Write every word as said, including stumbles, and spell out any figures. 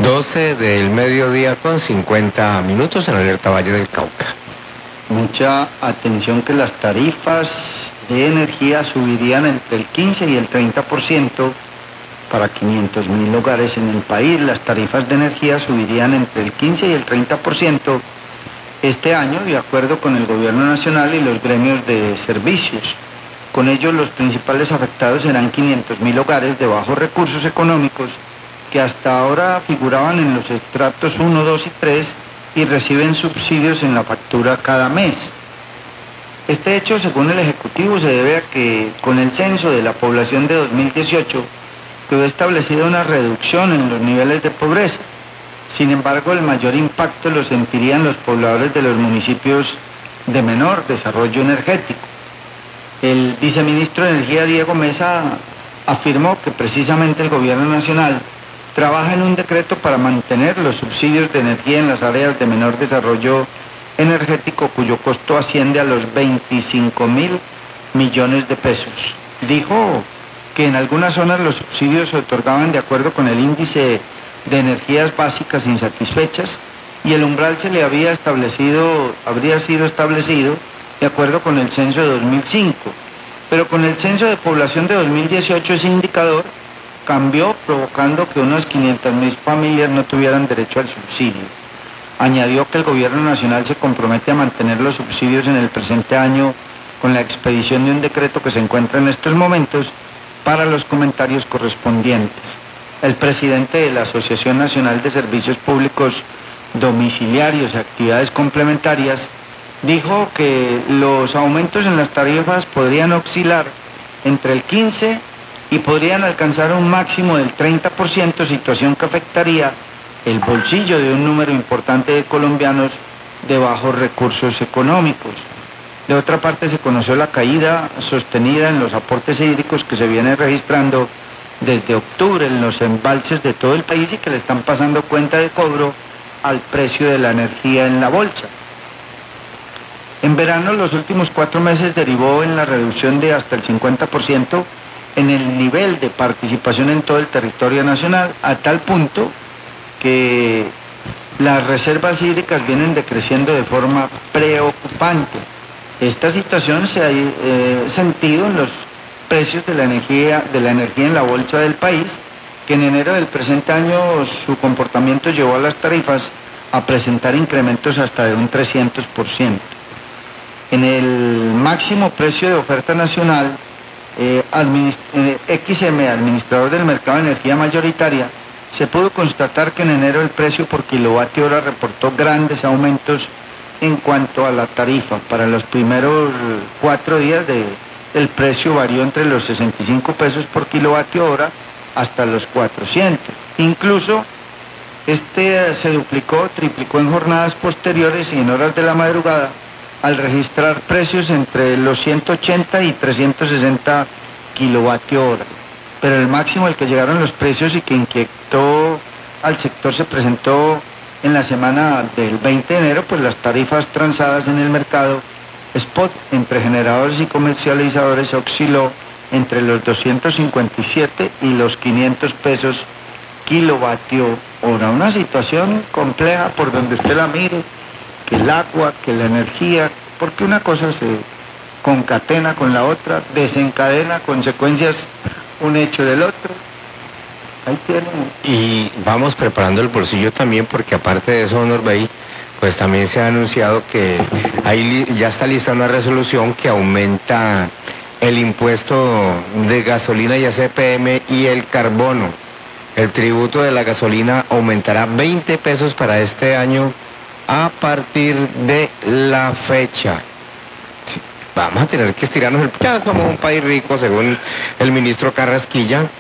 doce del mediodía con cincuenta minutos en Alerta Valle del Cauca. Mucha atención que las tarifas de energía subirían entre el quince y el treinta por ciento para quinientos mil hogares en el país. Las tarifas de energía subirían entre el quince y el treinta por ciento este año, de acuerdo con el gobierno nacional y los gremios de servicios. Con ello, los principales afectados serán quinientos mil hogares de bajos recursos económicos que hasta ahora figuraban en los estratos uno, dos y tres y reciben subsidios en la factura cada mes. Este hecho, según el Ejecutivo, se debe a que con el censo de la población de dos mil dieciocho quedó establecida una reducción en los niveles de pobreza. Sin embargo, el mayor impacto lo sentirían los pobladores de los municipios de menor desarrollo energético. El viceministro de Energía, Diego Mesa, afirmó que precisamente el gobierno nacional trabaja en un decreto para mantener los subsidios de energía en las áreas de menor desarrollo energético, cuyo costo asciende a los veinticinco mil millones de pesos. Dijo que en algunas zonas los subsidios se otorgaban de acuerdo con el índice de energías básicas insatisfechas y el umbral se le había establecido, habría sido establecido de acuerdo con el censo de dos mil cinco, pero con el censo de población de dos mil dieciocho ese indicador cambió, provocando que unas quinientas mil familias no tuvieran derecho al subsidio. Añadió que el gobierno nacional se compromete a mantener los subsidios en el presente año con la expedición de un decreto que se encuentra en estos momentos para los comentarios correspondientes. El presidente de la Asociación Nacional de Servicios Públicos Domiciliarios y Actividades Complementarias dijo que los aumentos en las tarifas podrían oscilar entre el quince y podrían alcanzar un máximo del treinta por ciento, situación que afectaría el bolsillo de un número importante de colombianos de bajos recursos económicos. De otra parte, se conoció la caída sostenida en los aportes hídricos que se viene registrando desde octubre en los embalses de todo el país y que le están pasando cuenta de cobro al precio de la energía en la bolsa. En verano, los últimos cuatro meses derivó en la reducción de hasta el cincuenta por ciento en el nivel de participación en todo el territorio nacional, a tal punto que las reservas hídricas vienen decreciendo de forma preocupante. Esta situación se ha eh, sentido en los precios de la energía, de la energía en la bolsa del país, que en enero del presente año su comportamiento llevó a las tarifas a presentar incrementos hasta de un trescientos por ciento. En el máximo precio de oferta nacional, eh, administ eh, X M, administrador del mercado de energía mayoritaria, se pudo constatar que en enero el precio por kilovatio hora reportó grandes aumentos en cuanto a la tarifa. Para los primeros cuatro días de, el precio varió entre los sesenta y cinco pesos por kilovatio hora hasta los cuatrocientos. Incluso este se duplicó, triplicó en jornadas posteriores y en horas de la madrugada, al registrar precios entre los ciento ochenta y trescientos sesenta kilovatio hora. Pero el máximo al que llegaron los precios y que inquietó al sector se presentó en la semana del veinte de enero, pues las tarifas transadas en el mercado spot entre generadores y comercializadores osciló entre los doscientos cincuenta y siete y los quinientos pesos kilovatio hora. Una situación compleja por donde usted la mire, que el agua, que la energía, porque una cosa se concatena con la otra, desencadena consecuencias un hecho del otro. Ahí tiene. Y vamos preparando el bolsillo también, porque aparte de eso, don Orbey, pues también se ha anunciado que ahí ya está lista una resolución que aumenta el impuesto de gasolina y A C P M y el carbono. El tributo de la gasolina aumentará veinte pesos para este año a partir de la fecha. Vamos a tener que estirarnos el... Ya somos un país rico, según el ministro Carrasquilla,